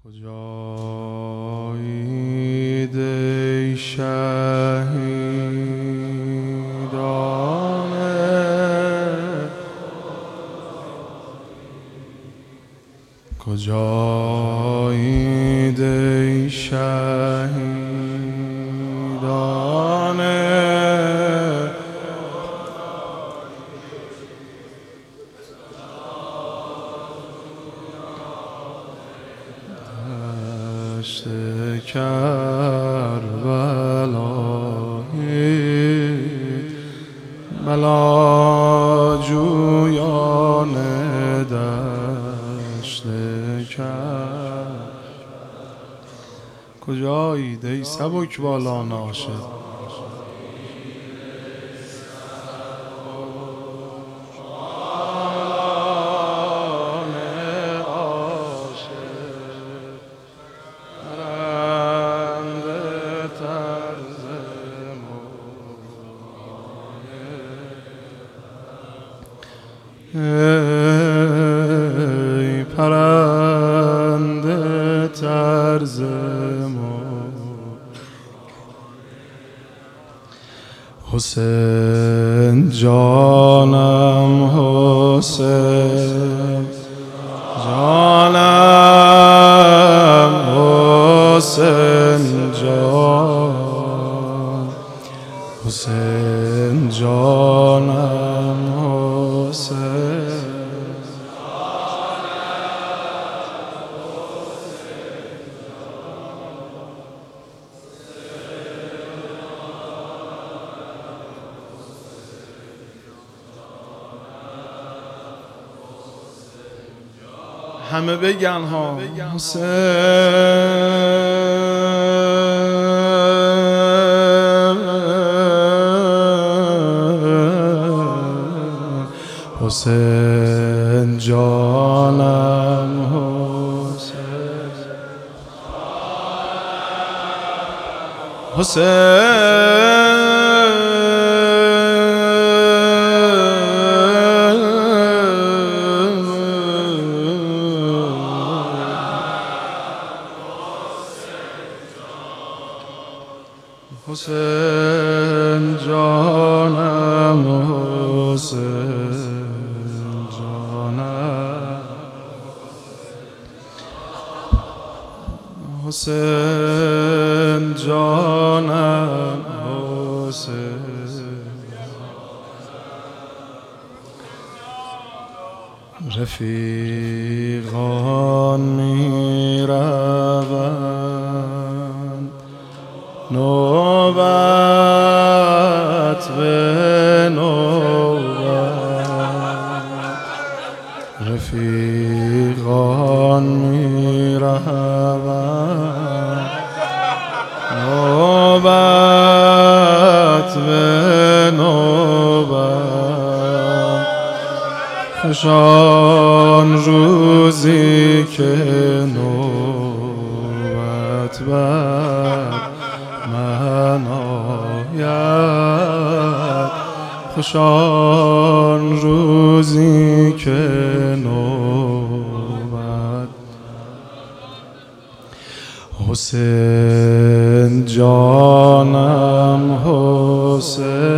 کجایید ای شهیدان کجایید ای شهیدان دشت کربلایی بلاجویان دشت کجایید ای سبکبالان عاشق ای پرنده طرز حسین جانم حسین جانم حسین جان حسین جانم حسین همه بگن ها حسین حسین جانم حسین حسین جانم حسین جانم حسین جانم حسین رفیقان می روند نوبت به نوبت رفیقان می روند نوبت به نوبت خوشان روزی که نوبت بر من آید خوشان روزی که نوبت حسین جانم حسین